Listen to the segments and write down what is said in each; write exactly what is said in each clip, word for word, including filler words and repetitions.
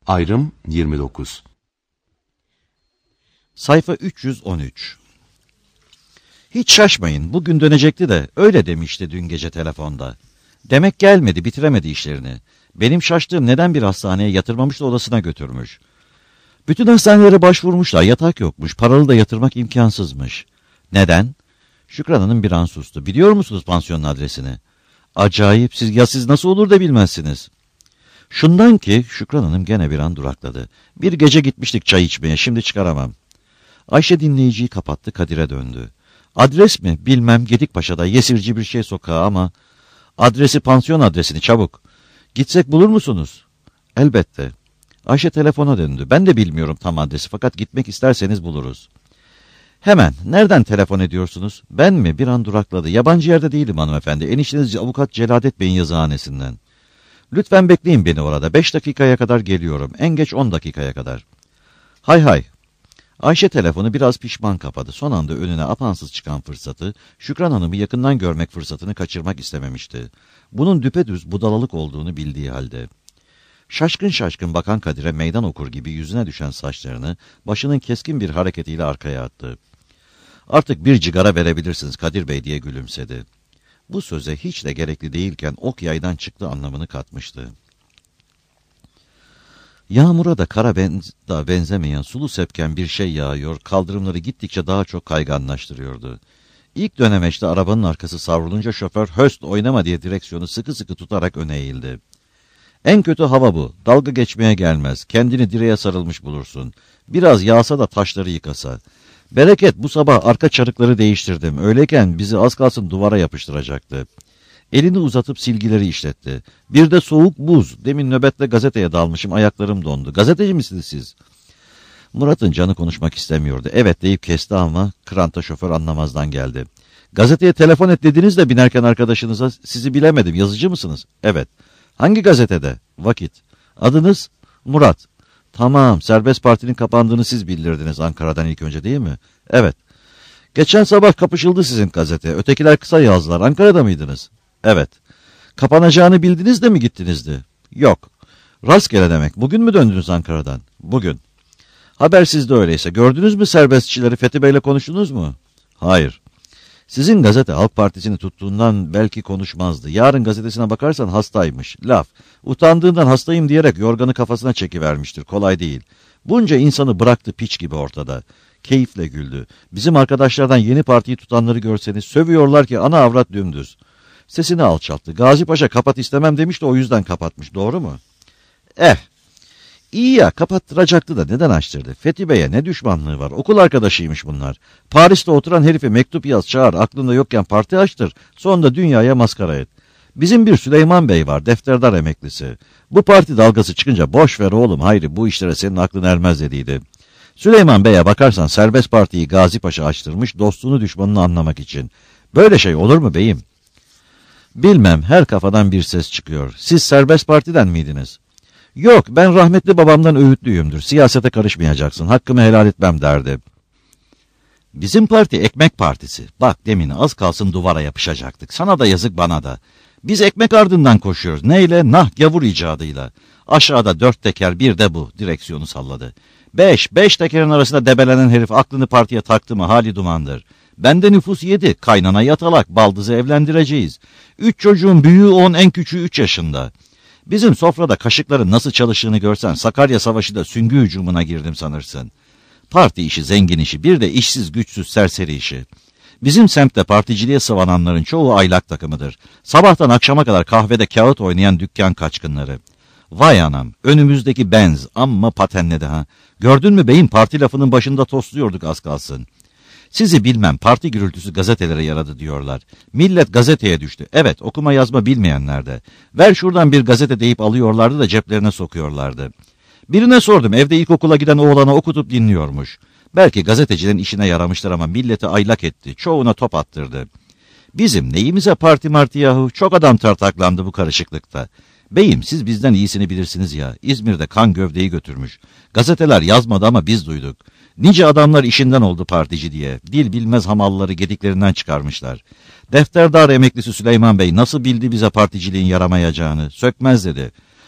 Ayrım yirmi dokuz. Sayfa üç yüz on üç. Hiç şaşmayın, bugün dönecekti de öyle demişti dün gece telefonda. Demek gelmedi, bitiremedi işlerini. Benim şaştığım neden bir hastaneye yatırmamış da odasına götürmüş. Bütün hastanelere başvurmuşlar, yatak yokmuş, paralı da yatırmak imkansızmış. Neden? Şükran Hanım bir an sustu. Biliyor musunuz pansiyonun adresini? Acayip, siz, ya siz nasıl olur da bilmezsiniz. Şundan ki, Şükran Hanım gene bir an durakladı. Bir gece gitmiştik çay içmeye, şimdi çıkaramam. Ayşe dinleyiciyi kapattı, Kadir'e döndü. Adres mi? Bilmem, Gedikpaşa'da Yesirci bir şey sokağı ama... Adresi, pansiyon adresini, çabuk. Gitsek bulur musunuz? Elbette. Ayşe telefona döndü. Ben de bilmiyorum tam adresi, fakat gitmek isterseniz buluruz. Hemen, nereden telefon ediyorsunuz? Ben mi? Bir an durakladı. Yabancı yerde değilim hanımefendi. Enişteniz avukat Celadet Bey'in yazıhanesinden. Lütfen bekleyin beni orada. Beş dakikaya kadar geliyorum. En geç on dakikaya kadar. Hay hay. Ayşe telefonu biraz pişman kapadı. Son anda önüne apansız çıkan fırsatı, Şükran Hanım'ı yakından görmek fırsatını kaçırmak istememişti. Bunun düpedüz budalalık olduğunu bildiği halde. Şaşkın şaşkın bakan Kadir'e meydan okur gibi yüzüne düşen saçlarını başının keskin bir hareketiyle arkaya attı. Artık bir cigara verebilirsiniz Kadir Bey diye gülümsedi. Bu söze hiç de gerekli değilken ok yaydan çıktı anlamını katmıştı. Yağmura da kara benz da benzemeyen sulu sepken bir şey yağıyor, kaldırımları gittikçe daha çok kayganlaştırıyordu. İlk dönemeçte arabanın arkası savrulunca şoför höst oynama diye direksiyonu sıkı sıkı tutarak öne eğildi. En kötü hava bu, dalga geçmeye gelmez, kendini direğe sarılmış bulursun. Biraz yağsa da taşları yıkasa. Bereket, bu sabah arka çarıkları değiştirdim, öyleyken bizi az kalsın duvara yapıştıracaktı. Elini uzatıp silgileri işletti. Bir de soğuk buz. Demin nöbetle gazeteye dalmışım, ayaklarım dondu. Gazeteci misiniz siz? Murat'ın canı konuşmak istemiyordu. Evet deyip kesti ama kranta şoför anlamazdan geldi. Gazeteye telefon et dediniz de binerken arkadaşınıza, sizi bilemedim, yazıcı mısınız? Evet. Hangi gazetede? Vakit. Adınız? Murat. Tamam, Serbest Parti'nin kapandığını siz bildirdiniz Ankara'dan ilk önce değil mi? Evet. Geçen sabah kapışıldı sizin gazete. Ötekiler kısa yazdılar. Ankara'da mıydınız? Evet. Kapanacağını bildiniz de mi gittinizdi? Yok. Rastgele demek. Bugün mü döndünüz Ankara'dan? Bugün. Haber sizde öyleyse. Gördünüz mü serbestçileri? Fethi Bey'le konuştunuz mu? Hayır. Sizin gazete Halk Partisi'ni tuttuğundan belki konuşmazdı. Yarın gazetesine bakarsan hastaymış. Laf. Utandığından hastayım diyerek yorganı kafasına çekivermiştir. Kolay değil. Bunca insanı bıraktı piç gibi ortada. Keyifle güldü. Bizim arkadaşlardan yeni partiyi tutanları görseniz sövüyorlar ki ana avrat dümdüz. Sesini alçalttı. Gazi Paşa kapat istemem demiş de o yüzden kapatmış. Doğru mu? Eh. İyi ya, kapattıracaktı da neden açtırdı? Fethi Bey'e ne düşmanlığı var? Okul arkadaşıymış bunlar. Paris'te oturan herife mektup yaz, çağır, aklında yokken parti açtır. Sonra da dünyaya maskara et. Bizim bir Süleyman Bey var, defterdar emeklisi. Bu parti dalgası çıkınca boş ver oğlum Hayri, bu işlere senin aklın ermez dediydi. Süleyman Bey'e bakarsan Serbest Parti'yi Gazi Paşa açtırmış, dostunu düşmanını anlamak için. Böyle şey olur mu beyim? Bilmem, her kafadan bir ses çıkıyor. Siz Serbest Parti'den miydiniz? Yok, ben rahmetli babamdan öğütlüyümdür. Siyasete karışmayacaksın, hakkımı helal etmem derdi. Bizim parti ekmek partisi. Bak demin az kalsın duvara yapışacaktık. Sana da yazık, bana da. Biz ekmek ardından koşuyoruz. Neyle? Nah gavur icadıyla. Aşağıda dört teker, bir de bu. Direksiyonu salladı. Beş, beş tekerin arasında debelenen herif aklını partiye taktı mı hali dumandır. Bende nüfus yedi, kaynana yatalak, baldızı evlendireceğiz. Üç çocuğun büyüğü on, en küçüğü üç yaşında. Bizim sofrada kaşıkların nasıl çalıştığını görsen, Sakarya Savaşı'da süngü hücumuna girdim sanırsın. Parti işi, zengin işi, bir de işsiz güçsüz serseri işi. Bizim semtte particiliğe sıvananların çoğu aylak takımıdır. Sabahtan akşama kadar kahvede kağıt oynayan dükkan kaçkınları. Vay anam, önümüzdeki benz, amma patenledi ha. Gördün mü beyim, parti lafının başında tosluyorduk az kalsın. Sizi bilmem, parti gürültüsü gazetelere yaradı diyorlar. Millet gazeteye düştü. Evet, okuma yazma bilmeyenler de. Ver şuradan bir gazete deyip alıyorlardı da ceplerine sokuyorlardı. Birine sordum, evde ilkokula giden oğlana okutup dinliyormuş. Belki gazetecinin işine yaramıştır ama milleti aylak etti. Çoğuna top attırdı. Bizim neyimize parti marti yahu? Çok adam tartaklandı bu karışıklıkta. Beyim, siz bizden iyisini bilirsiniz ya. İzmir'de kan gövdeyi götürmüş. Gazeteler yazmadı ama biz duyduk. Nice adamlar işinden oldu partici diye. Dil bilmez hamalları gediklerinden çıkarmışlar. Defterdar emeklisi Süleyman Bey nasıl bildi bize particiliğin yaramayacağını? Sökmez dedi.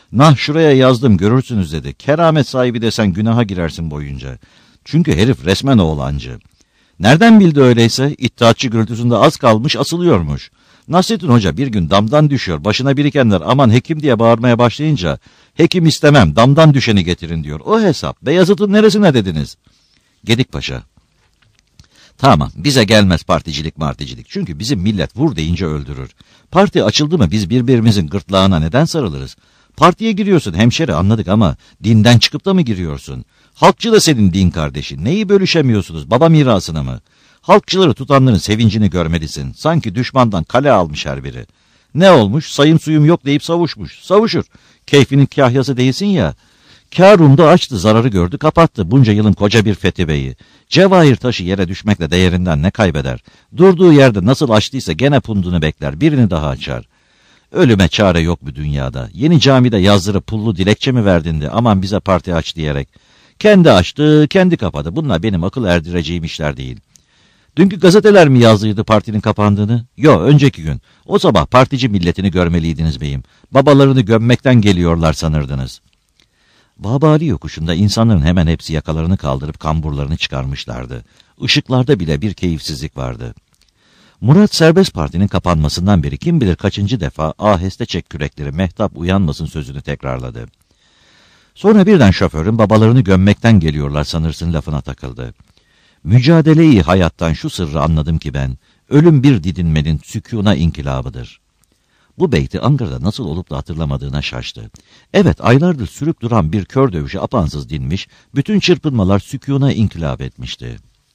Nah şuraya yazdım görürsünüz dedi. Keramet sahibi desen günaha girersin boyunca. Çünkü herif resmen oğlancı. Nereden bildi öyleyse? İttihatçı gürültüsünde az kalmış asılıyormuş. Nasrettin Hoca bir gün damdan düşüyor. Başına birikenler aman hekim diye bağırmaya başlayınca hekim istemem damdan düşeni getirin diyor. O hesap. Beyazıt'ın neresine dediniz? Gedikpaşa. Tamam bize gelmez particilik marticilik. Çünkü bizim millet vur deyince öldürür. Parti açıldı mı biz birbirimizin gırtlağına neden sarılırız? Partiye giriyorsun hemşeri anladık ama dinden çıkıp da mı giriyorsun? Halkçı da senin din kardeşin. Neyi bölüşemiyorsunuz? Baba mirasını mı? Halkçıları tutanların sevincini görmelisin. Sanki düşmandan kale almış her biri. Ne olmuş? Sayım suyum yok deyip savuşmuş. Savuşur. Keyfinin kahyası değilsin ya. Kârun'da açtı, zararı gördü, kapattı. Bunca yılın koca bir Fethi Bey'i. Cevahir taşı yere düşmekle değerinden ne kaybeder? Durduğu yerde nasıl açtıysa gene pundunu bekler. Birini daha açar. Ölüme çare yok bu dünyada. Yeni camide yazdırıp pullu dilekçe mi verdin de aman bize parti aç diyerek. Kendi açtı, kendi kapadı. Bunlar benim akıl erdireceğim işler değil. Dünkü gazeteler mi yazdıydı partinin kapandığını? Yo, önceki gün. O sabah partici milletini görmeliydiniz beyim. Babalarını gömmekten geliyorlar sanırdınız. Babali yokuşunda insanların hemen hepsi yakalarını kaldırıp kamburlarını çıkarmışlardı. Işıklarda bile bir keyifsizlik vardı. Murat Serbest Parti'nin kapanmasından beri kim bilir kaçıncı defa aheste çek kürekleri Mehtap uyanmasın sözünü tekrarladı. Sonra birden şoförün babalarını gömmekten geliyorlar sanırsın lafına takıldı. Mücadeleyi hayattan şu sırrı anladım ki ben, ölüm bir didinmenin sükûna inkılabıdır. Bu beyti Ankara'da nasıl olup da hatırlamadığına şaştı. Evet, aylardır sürüp duran bir kör dövüşü apansız dinmiş, bütün çırpınmalar sükûna inkılap etmişti.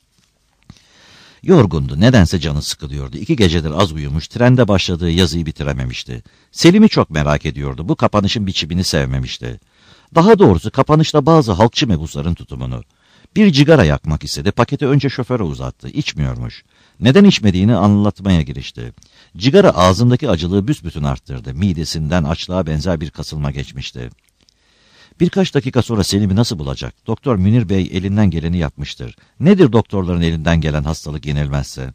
Yorgundu, nedense canı sıkılıyordu. İki gecedir az uyumuş, trende başladığı yazıyı bitirememişti. Selim'i çok merak ediyordu, bu kapanışın biçimini sevmemişti. Daha doğrusu kapanışta bazı halkçı mebusların tutumunu. Bir cigara yakmak istedi, paketi önce şoföre uzattı, içmiyormuş. Neden içmediğini anlatmaya girişti. Cigara ağzındaki acılığı büsbütün arttırdı, midesinden açlığa benzer bir kasılma geçmişti. Birkaç dakika sonra Selim'i nasıl bulacak? Doktor Münir Bey elinden geleni yapmıştır. Nedir doktorların elinden gelen hastalık yenilmezse?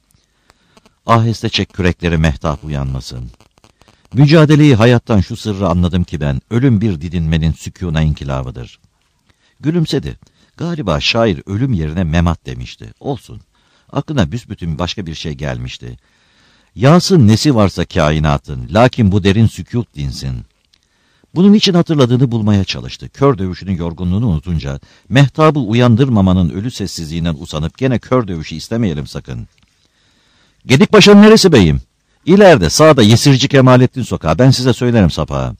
Aheste çek kürekleri Mehtap uyanmasın. Mücadeleyi hayattan şu sırrı anladım ki ben, ölüm bir didinmenin sükûna inkılabıdır. Gülümsedi. Galiba şair ölüm yerine memat demişti. Olsun. Aklına büsbütün başka bir şey gelmişti. Yasın nesi varsa kainatın, lakin bu derin sükût dinsin. Bunun için hatırladığını bulmaya çalıştı. Kör dövüşünün yorgunluğunu unutunca, Mehtap'ı uyandırmamanın ölü sessizliğinden usanıp gene kör dövüşü istemeyelim sakın. Gedikpaşa'nın neresi beyim? İleride sağda Yesirci Kemalettin sokağı, ben size söylerim sapağı.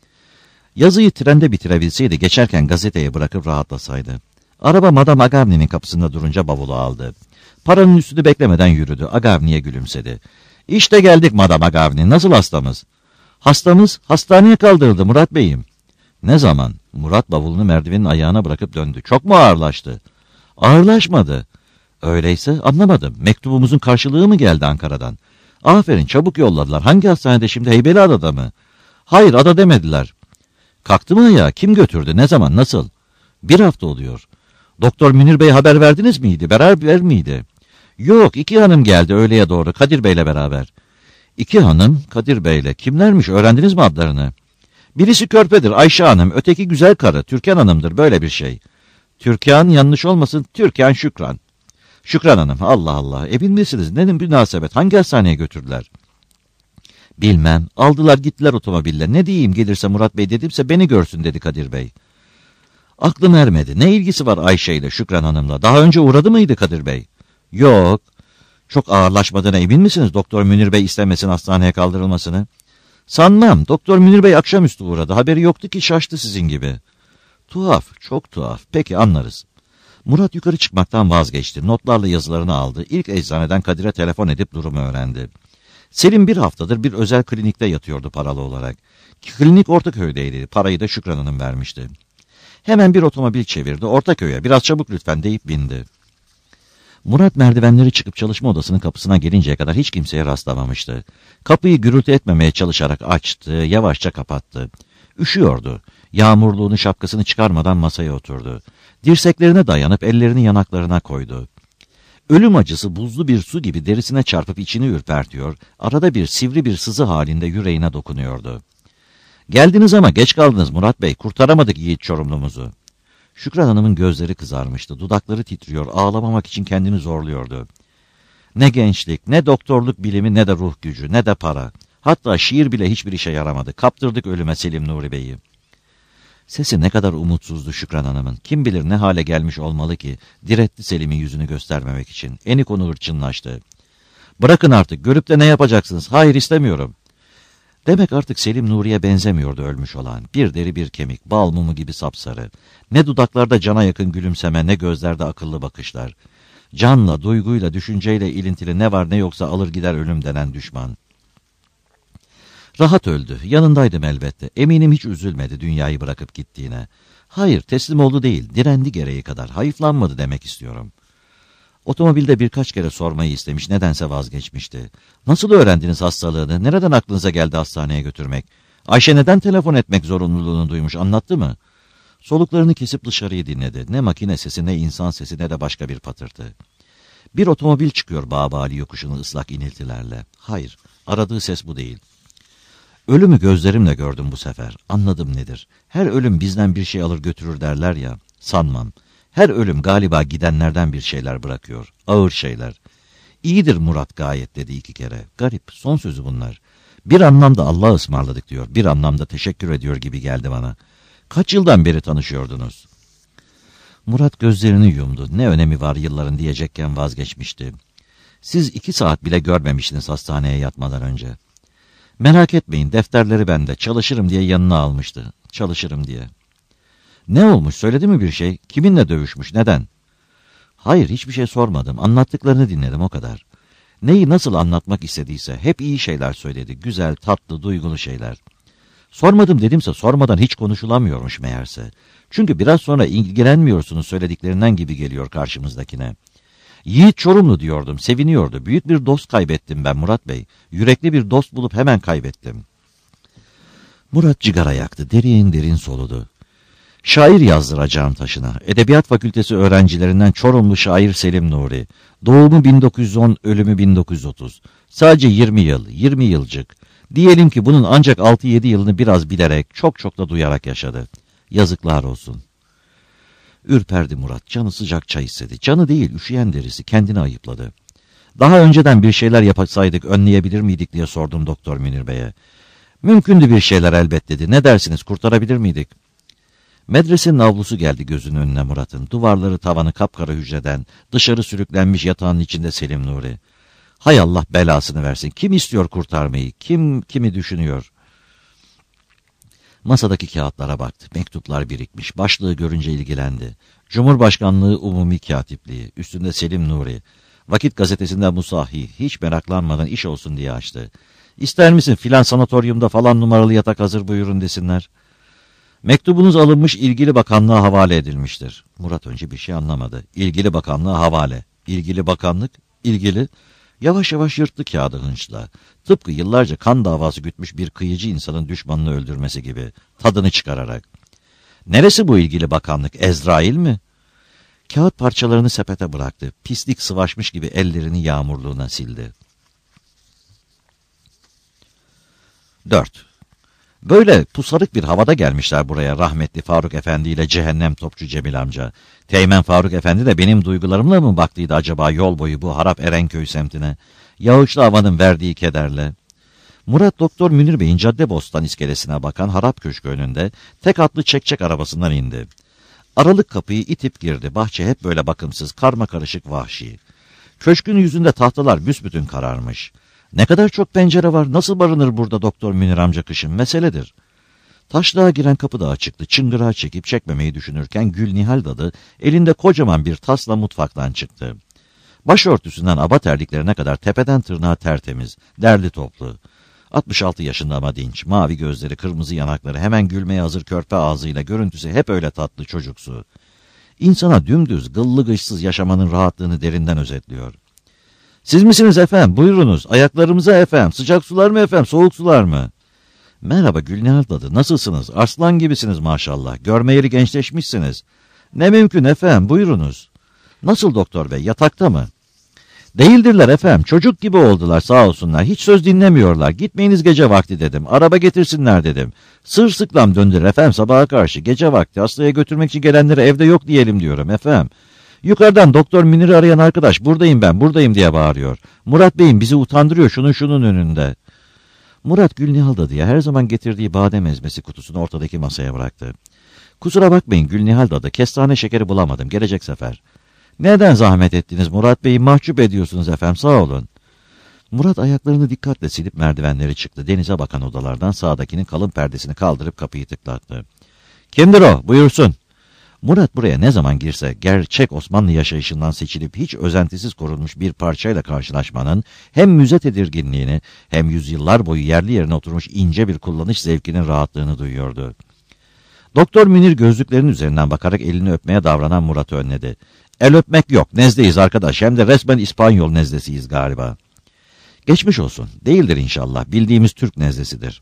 Yazıyı trende bitirebilseydi geçerken gazeteye bırakıp rahatlasaydı. Araba Madame Agavni'nin kapısında durunca bavulu aldı. Paranın üstünü beklemeden yürüdü. Agavni'ye gülümsedi. İşte geldik Madame Agavni. Nasıl hastamız? Hastamız hastaneye kaldırıldı Murat Bey'im. Ne zaman? Murat bavulunu merdivenin ayağına bırakıp döndü. Çok mu ağırlaştı? Ağırlaşmadı. Öyleyse anlamadım. Mektubumuzun karşılığı mı geldi Ankara'dan? Aferin, çabuk yolladılar. Hangi hastanede şimdi, Heybeliada'da mı? Hayır, ada demediler. Kalktı mı ya? Kim götürdü? Ne zaman? Nasıl? Bir hafta oluyor. Doktor Münir Bey haber verdiniz miydi? Beraber miydi? Yok, iki hanım geldi öğleye doğru Kadir Bey'le beraber. İki hanım Kadir Bey'le. Kimlermiş, öğrendiniz mi adlarını? Birisi Körpe'dir, Ayşe Hanım. Öteki güzel karı, Türkan Hanım'dır, böyle bir şey. Türkan yanlış olmasın, Türkan Şükran. Şükran Hanım, Allah Allah. E bilmesiniz, ne münasebet, hangi hastaneye götürdüler? Bilmem, aldılar gittiler otomobille. Ne diyeyim, gelirse Murat Bey dedimse beni görsün dedi Kadir Bey. Aklım ermedi. Ne ilgisi var Ayşe ile Şükran Hanım'la? Daha önce uğradı mıydı Kadir Bey? Yok. Çok ağırlaşmadığına emin misiniz Doktor Münir Bey istemesin hastaneye kaldırılmasını? Sanmam. Doktor Münir Bey akşamüstü uğradı. Haberi yoktu ki, şaştı sizin gibi. Tuhaf, çok tuhaf. Peki, anlarız. Murat yukarı çıkmaktan vazgeçti. Notlarla yazılarını aldı. İlk eczaneden Kadir'e telefon edip durumu öğrendi. Selim bir haftadır bir özel klinikte yatıyordu paralı olarak. Klinik Ortaköy'deydi. Parayı da Şükran Hanım vermişti. Hemen bir otomobil çevirdi. Ortaköy'e biraz çabuk lütfen deyip bindi. Murat merdivenleri çıkıp çalışma odasının kapısına gelinceye kadar hiç kimseye rastlamamıştı. Kapıyı gürültü etmemeye çalışarak açtı, yavaşça kapattı. Üşüyordu. Yağmurluğunu, şapkasını çıkarmadan masaya oturdu. Dirseklerine dayanıp ellerini yanaklarına koydu. Ölüm acısı buzlu bir su gibi derisine çarpıp içini ürpertiyor, arada bir sivri bir sızı halinde yüreğine dokunuyordu. Geldiniz ama geç kaldınız Murat Bey, kurtaramadık yiğit Çorumlumuzu. Şükran Hanım'ın gözleri kızarmıştı, dudakları titriyor, ağlamamak için kendini zorluyordu. Ne gençlik, ne doktorluk bilimi, ne de ruh gücü, ne de para. Hatta şiir bile hiçbir işe yaramadı. Kaptırdık ölüme Selim Nuri Bey'i. Sesi ne kadar umutsuzdu Şükran Hanım'ın. Kim bilir ne hale gelmiş olmalı ki, diretti Selim'in yüzünü göstermemek için. Eni konu hırçınlaştı. Bırakın artık, görüp de ne yapacaksınız? Hayır, istemiyorum. Demek artık Selim Nuri'ye benzemiyordu ölmüş olan. Bir deri bir kemik, bal mumu gibi sapsarı. Ne dudaklarda cana yakın gülümseme, ne gözlerde akıllı bakışlar. Canla, duyguyla, düşünceyle ilintili ne var ne yoksa alır gider ölüm denen düşman. Rahat öldü. Yanındaydım elbette. Eminim hiç üzülmedi dünyayı bırakıp gittiğine. Hayır, teslim oldu değil, direndi gereği kadar. Hayıflanmadı demek istiyorum. Otomobilde birkaç kere sormayı istemiş, nedense vazgeçmişti. Nasıl öğrendiniz hastalığını? Nereden aklınıza geldi hastaneye götürmek? Ayşe neden telefon etmek zorunluluğunu duymuş, anlattı mı? Soluklarını kesip dışarıyı dinledi. Ne makine sesi, ne insan sesi, ne de başka bir patırtı. Bir otomobil çıkıyor Bağbali yokuşunu ıslak iniltilerle. Hayır, aradığı ses bu değil. Ölümü gözlerimle gördüm bu sefer. Anladım nedir. Her ölüm bizden bir şey alır götürür derler ya. Sanmam. Her ölüm galiba gidenlerden bir şeyler bırakıyor. Ağır şeyler. İyidir Murat gayet dedi iki kere. Garip, son sözü bunlar. Bir anlamda Allah'a ısmarladık diyor. Bir anlamda teşekkür ediyor gibi geldi bana. Kaç yıldan beri tanışıyordunuz? Murat gözlerini yumdu. Ne önemi var yılların diyecekken vazgeçmişti. Siz iki saat bile görmemiştiniz hastaneye yatmadan önce. Merak etmeyin, defterleri bende, çalışırım diye yanına almıştı. Çalışırım diye. Ne olmuş, söyledi mi bir şey? Kiminle dövüşmüş, neden? Hayır, hiçbir şey sormadım, anlattıklarını dinledim o kadar. Neyi nasıl anlatmak istediyse hep iyi şeyler söyledi, güzel, tatlı, duygulu şeyler. Sormadım dedimse sormadan hiç konuşulamıyormuş meğerse. Çünkü biraz sonra ilgilenmiyorsunuz söylediklerinden gibi geliyor karşımızdakine. Yiğit Çorumlu diyordum, seviniyordu. Büyük bir dost kaybettim ben Murat Bey. Yürekli bir dost bulup hemen kaybettim. Murat cigara yaktı, derin derin soludu. Şair yazdıracağım taşına. Edebiyat Fakültesi öğrencilerinden Çorumlu şair Selim Nuri. Doğumu bin dokuz yüz on, ölümü bin dokuz yüz otuz. Sadece yirmi yıl, yirmi yılcık. Diyelim ki bunun ancak altı yedi yılını biraz bilerek, çok çok da duyarak yaşadı. Yazıklar olsun. Ürperdi Murat, canı sıcak çay istedi. Canı değil, üşüyen derisi, kendini ayıpladı. Daha önceden bir şeyler yapsaydık önleyebilir miydik diye sordum Doktor Münir Bey'e. Mümkündü bir şeyler elbet dedi. Ne dersiniz, kurtarabilir miydik? Medresenin avlusu geldi gözünün önüne Murat'ın. Duvarları tavanı kapkara hücreden, dışarı sürüklenmiş yatağın içinde Selim Nuri. Hay Allah belasını versin. Kim istiyor kurtarmayı? Kim kimi düşünüyor? Masadaki kağıtlara baktı. Mektuplar birikmiş. Başlığı görünce ilgilendi. Cumhurbaşkanlığı Umumi Katipliği. Üstünde Selim Nuri. Vakit gazetesinden Musahi. Hiç meraklanmadan iş olsun diye açtı. İster misin filan sanatoryumda falan numaralı yatak hazır buyurun desinler. Mektubunuz alınmış ilgili bakanlığa havale edilmiştir. Murat önce bir şey anlamadı. İlgili bakanlığa havale. İlgili bakanlık, ilgili... Yavaş yavaş yırttı kağıdı hınçla. Tıpkı yıllarca kan davası gütmüş bir kıyıcı insanın düşmanını öldürmesi gibi. Tadını çıkararak. Neresi bu ilgili bakanlık? Ezrail mi? Kağıt parçalarını sepete bıraktı. Pislik sıvaşmış gibi ellerini yağmurluğuna sildi. dört. Böyle pusarık bir havada gelmişler buraya rahmetli Faruk Efendi ile cehennem topçu Cemil amca. Teğmen Faruk Efendi de benim duygularımla mı baktıydı acaba yol boyu bu harap Erenköy semtine? Yağışlı havanın verdiği kederle. Murat Doktor Münir Bey'in Caddebostan iskelesine bakan harap köşkü önünde tek atlı çekçek arabasından indi. Aralık kapıyı itip girdi. Bahçe hep böyle bakımsız, karma karışık vahşi. Köşkün yüzünde tahtalar büsbütün kararmış. Ne kadar çok pencere var, nasıl barınır burada Doktor Münir amca kışın, meseledir. Taşlığa giren kapı da açıktı. Çıngırağı çekip çekmemeyi düşünürken Gül Nihal dadı elinde kocaman bir tasla mutfaktan çıktı. Başörtüsünden aba terliklerine kadar tepeden tırnağa tertemiz, derli toplu. altmış altı yaşında ama dinç, mavi gözleri, kırmızı yanakları, hemen gülmeye hazır körpe ağzıyla, görüntüsü hep öyle tatlı çocuksu. İnsana dümdüz, gıllı gışsız yaşamanın rahatlığını derinden özetliyor. Siz misiniz efendim? Buyurunuz. Ayaklarımıza efendim. Sıcak sular mı efendim? Soğuk sular mı? Merhaba Gülnihal dadı. Nasılsınız? Arslan gibisiniz maşallah. Görmeyeli gençleşmişsiniz. Ne mümkün efendim. Buyurunuz. Nasıl doktor bey? Yatakta mı? Değildirler efendim. Çocuk gibi oldular sağ olsunlar. Hiç söz dinlemiyorlar. Gitmeyiniz gece vakti dedim. Araba getirsinler dedim. Sırsıklam döndüler efendim sabaha karşı. Gece vakti hastaya götürmek için gelenlere evde yok diyelim diyorum efendim. Yukarıdan Doktor Münir'i arayan arkadaş buradayım ben buradayım diye bağırıyor. Murat Bey'im bizi utandırıyor şunun şunun önünde. Murat Gülnihal dadıya her zaman getirdiği badem ezmesi kutusunu ortadaki masaya bıraktı. Kusura bakmayın Gülnihal dadı kestane şekeri bulamadım gelecek sefer. Neden zahmet ettiniz Murat Bey'i mahcup ediyorsunuz efendim sağ olun. Murat ayaklarını dikkatle silip merdivenleri çıktı. Denize bakan odalardan sağdakinin kalın perdesini kaldırıp kapıyı tıklattı. Kimdir o? Buyursun. Murat buraya ne zaman girse gerçek Osmanlı yaşayışından seçilip hiç özentisiz korunmuş bir parçayla karşılaşmanın hem müze tedirginliğini hem yüzyıllar boyu yerli yerine oturmuş ince bir kullanış zevkinin rahatlığını duyuyordu. Doktor Münir gözlüklerin üzerinden bakarak elini öpmeye davranan Murat'ı önledi. El öpmek yok, nezdeyiz arkadaş, hem de resmen İspanyol nezdesiyiz galiba. Geçmiş olsun, değildir inşallah, bildiğimiz Türk nezdesidir.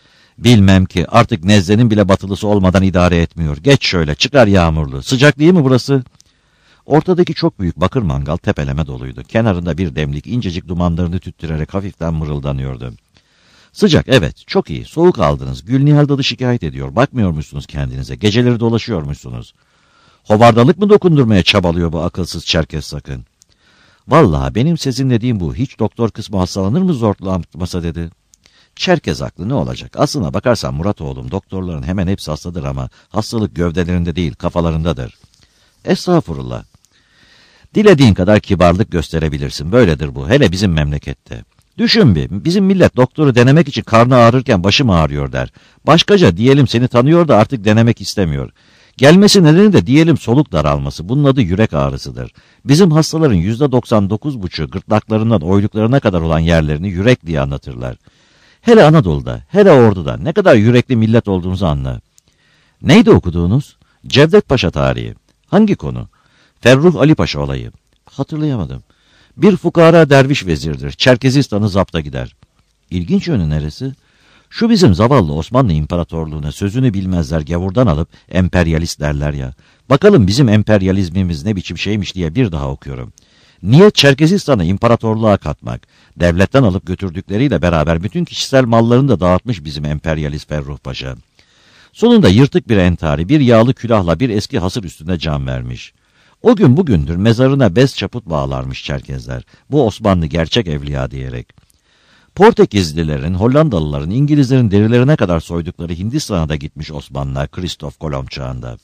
Bilmem ki, artık nezlenin bile batılısı olmadan idare etmiyor. Geç şöyle, çıkar yağmurlu. Sıcak değil mi burası? Ortadaki çok büyük bakır mangal tepeleme doluydu. Kenarında bir demlik incecik dumanlarını tüttürerek hafiften mırıldanıyordu. Sıcak, evet, çok iyi. Soğuk aldınız. Gülnihal dadı şikayet ediyor. Bakmıyormuşsunuz kendinize. Geceleri dolaşıyormuşsunuz. Hovardalık mı dokundurmaya çabalıyor bu akılsız Çerkez sakın? Vallahi benim sezinlediğim bu. Hiç doktor kısmı hastalanır mı zorlanmasa dedi. Çerkez aklı ne olacak? Aslına bakarsan Murat oğlum, doktorların hemen hepsi hastadır ama hastalık gövdelerinde değil kafalarındadır. Estağfurullah. Dilediğin kadar kibarlık gösterebilirsin. Böyledir bu. Hele bizim memlekette. Düşün bir, bizim millet doktoru denemek için karnı ağrırken başım ağrıyor der. Başkaca diyelim seni tanıyor da artık denemek istemiyor. Gelmesi nedeni de diyelim soluk daralması. Bunun adı yürek ağrısıdır. Bizim hastaların yüzde doksan dokuz buçuğu gırtlaklarından oyluklarına kadar olan yerlerini yürek diye anlatırlar. Hele Anadolu'da, hele Ordu'da ne kadar yürekli millet olduğumuzu anla. Neydi okuduğunuz? Cevdet Paşa tarihi. Hangi konu? Ferruh Ali Paşa olayı. Hatırlayamadım. Bir fukara derviş vezirdir. Çerkezistan'ı zapta gider. İlginç yönü neresi? Şu bizim zavallı Osmanlı İmparatorluğu'na sözünü bilmezler gavurdan alıp emperyalist derler ya. Bakalım bizim emperyalizmimiz ne biçim şeymiş diye bir daha okuyorum. Niyet Çerkezistan'ı imparatorluğa katmak. Devletten alıp götürdükleriyle beraber bütün kişisel mallarını da dağıtmış bizim emperyalist Ferruh Paşa. Sonunda yırtık bir entari, bir yağlı külahla bir eski hasır üstünde can vermiş. O gün bugündür mezarına bez çaput bağlarmış Çerkezler. Bu Osmanlı gerçek evliya diyerek. Portekizlilerin, Hollandalıların, İngilizlerin derilerine kadar soydukları Hindistan'a da gitmiş Osmanlılar Kristof Kolomb çağında.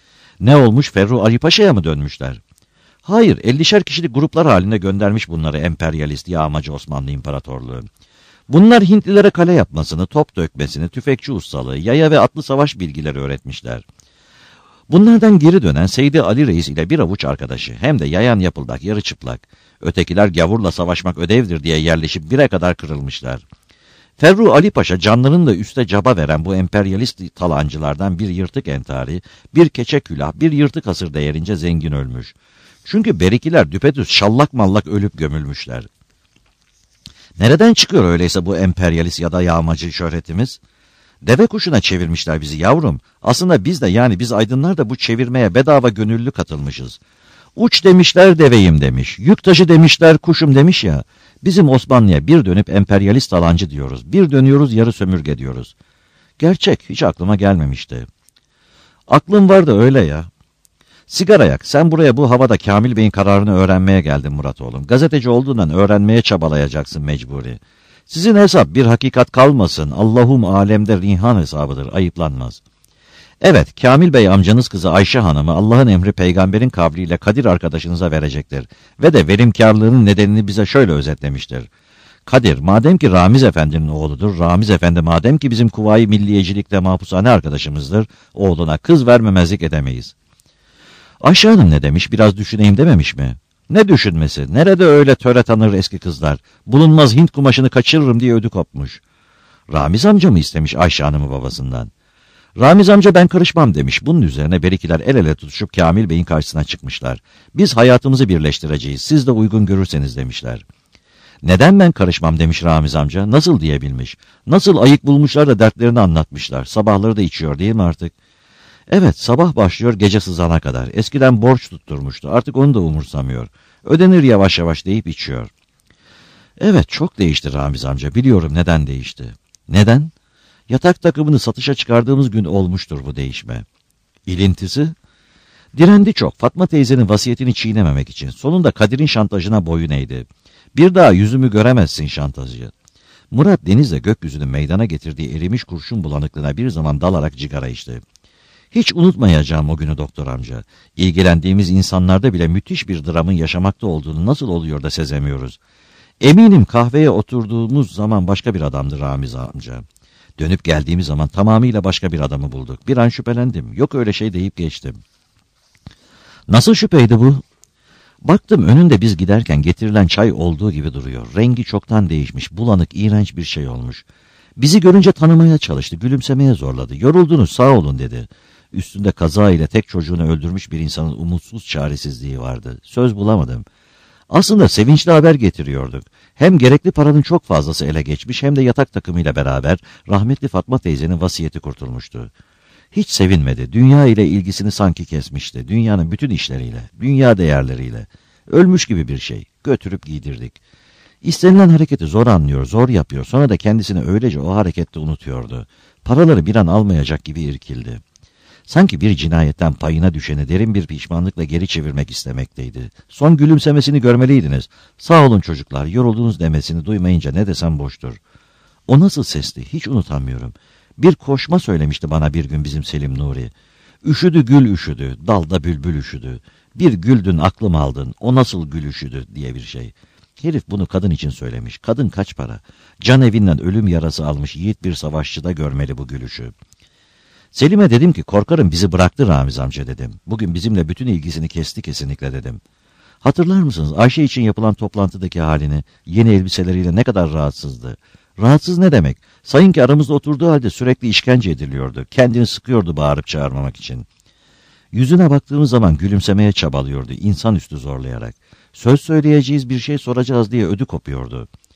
Ne olmuş, Ferruh Ali Paşa'ya mı dönmüşler? Hayır, ellişer kişilik gruplar halinde göndermiş bunları emperyalist yağmacı Osmanlı İmparatorluğu. Bunlar Hintlilere kale yapmasını, top dökmesini, tüfekçi ustalığı, yaya ve atlı savaş bilgileri öğretmişler. Bunlardan geri dönen Seydi Ali Reis ile bir avuç arkadaşı, hem de yayan yapıldak, yarı çıplak. Ötekiler gavurla savaşmak ödevdir diye yerleşip bire kadar kırılmışlar. Ferruh Ali Paşa canlarını da üste caba veren bu emperyalist talancılardan bir yırtık entari, bir keçe külah, bir yırtık hasır değerince zengin ölmüş. Çünkü berikiler düpedüz şallak mallak ölüp gömülmüşler. Nereden çıkıyor öyleyse bu emperyalist ya da yağmacı şöhretimiz? Deve kuşuna çevirmişler bizi yavrum. Aslında biz de, yani biz aydınlar da bu çevirmeye bedava gönüllü katılmışız. Uç demişler deveyim demiş. Yük taşı demişler kuşum demiş ya. Bizim Osmanlı'ya bir dönüp emperyalist talancı diyoruz. Bir dönüyoruz yarı sömürge diyoruz. Gerçek, hiç aklıma gelmemişti. Aklım var da öyle ya. Sigara yak. Sen buraya bu havada Kamil Bey'in kararını öğrenmeye geldin Murat oğlum. Gazeteci olduğundan öğrenmeye çabalayacaksın mecburi. Sizin hesap bir hakikat kalmasın. Allahum alemde rihan hesabıdır. Ayıplanmaz. Evet, Kamil Bey amcanız kızı Ayşe Hanım'ı Allah'ın emri peygamberin kavliyle Kadir arkadaşınıza verecektir. Ve de verimkarlığının nedenini bize şöyle özetlemiştir. Kadir, madem ki Ramiz Efendi'nin oğludur, Ramiz Efendi madem ki bizim Kuvayi Milliyecilikte mahpushane arkadaşımızdır, oğluna kız vermemezlik edemeyiz. Ayşe Hanım ne demiş, biraz düşüneyim dememiş mi? Ne düşünmesi, nerede öyle töre tanır eski kızlar, bulunmaz Hint kumaşını kaçırırım diye ödü kopmuş. Ramiz amca mı istemiş Ayşe Hanım'ı babasından? Ramiz amca ben karışmam demiş. Bunun üzerine berikiler el ele tutuşup Kamil Bey'in karşısına çıkmışlar. Biz hayatımızı birleştireceğiz, siz de uygun görürseniz demişler. Neden ben karışmam demiş Ramiz amca, nasıl diyebilmiş? Nasıl ayık bulmuşlar da dertlerini anlatmışlar, sabahları da içiyor değil mi artık? Evet, sabah başlıyor gece sızana kadar. Eskiden borç tutturmuştu, artık onu da umursamıyor. Ödenir yavaş yavaş deyip içiyor. Evet, çok değişti Ramiz amca, biliyorum neden değişti. Neden? Yatak takımını satışa çıkardığımız gün olmuştur bu değişme. İlintisi? Direndi çok, Fatma teyzenin vasiyetini çiğnememek için. Sonunda Kadir'in şantajına boyun eğdi. Bir daha yüzümü göremezsin şantajı. Murat Deniz'le gökyüzünün meydana getirdiği erimiş kurşun bulanıklığına bir zaman dalarak cigara içti. Hiç unutmayacağım o günü doktor amca. İlgilendiğimiz insanlarda bile müthiş bir dramın yaşamakta olduğunu nasıl oluyor da sezemiyoruz. Eminim kahveye oturduğumuz zaman başka bir adamdı Ramiz amca. Dönüp geldiğimiz zaman tamamıyla başka bir adamı bulduk. Bir an şüphelendim. Yok öyle şey deyip geçtim. Nasıl şüpheydi bu? Baktım önünde biz giderken getirilen çay olduğu gibi duruyor. Rengi çoktan değişmiş, bulanık, iğrenç bir şey olmuş. Bizi görünce tanımaya çalıştı, gülümsemeye zorladı. Yoruldunuz, sağ olun dedi. Üstünde kaza ile tek çocuğunu öldürmüş bir insanın umutsuz çaresizliği vardı. Söz bulamadım. Aslında sevinçli haber getiriyorduk. Hem gerekli paranın çok fazlası ele geçmiş hem de yatak takımıyla beraber rahmetli Fatma teyzenin vasiyeti kurtulmuştu. Hiç sevinmedi. Dünya ile ilgisini sanki kesmişti. Dünyanın bütün işleriyle, dünya değerleriyle. Ölmüş gibi bir şey. Götürüp giydirdik. İstenilen hareketi zor anlıyor, zor yapıyor. Sonra da kendisini öylece o harekette unutuyordu. Paraları bir an almayacak gibi irkildi. Sanki bir cinayetten payına düşeni derin bir pişmanlıkla geri çevirmek istemekteydi. Son gülümsemesini görmeliydiniz. Sağ olun çocuklar, yoruldunuz demesini duymayınca ne desem boştur. O nasıl sesti, hiç unutamıyorum. Bir koşma söylemişti bana bir gün bizim Selim Nuri. Üşüdü gül üşüdü, dalda bülbül üşüdü. Bir güldün aklım aldın, o nasıl gül üşüdü diye bir şey. Herif bunu kadın için söylemiş. Kadın kaç para? Can evinden ölüm yarası almış yiğit bir savaşçıda görmeli bu gülüşü. Selim'e dedim ki korkarım bizi bıraktı Ramiz amca dedim. Bugün bizimle bütün ilgisini kesti kesinlikle dedim. Hatırlar mısınız Ayşe için yapılan toplantıdaki halini, yeni elbiseleriyle ne kadar rahatsızdı. Rahatsız ne demek? Sayın ki aramızda oturduğu halde sürekli işkence ediliyordu. Kendini sıkıyordu bağırıp çağırmamak için. Yüzüne baktığımız zaman gülümsemeye çabalıyordu, insanüstü zorlayarak. Söz söyleyeceğiz, bir şey soracağız diye ödü kopuyordu.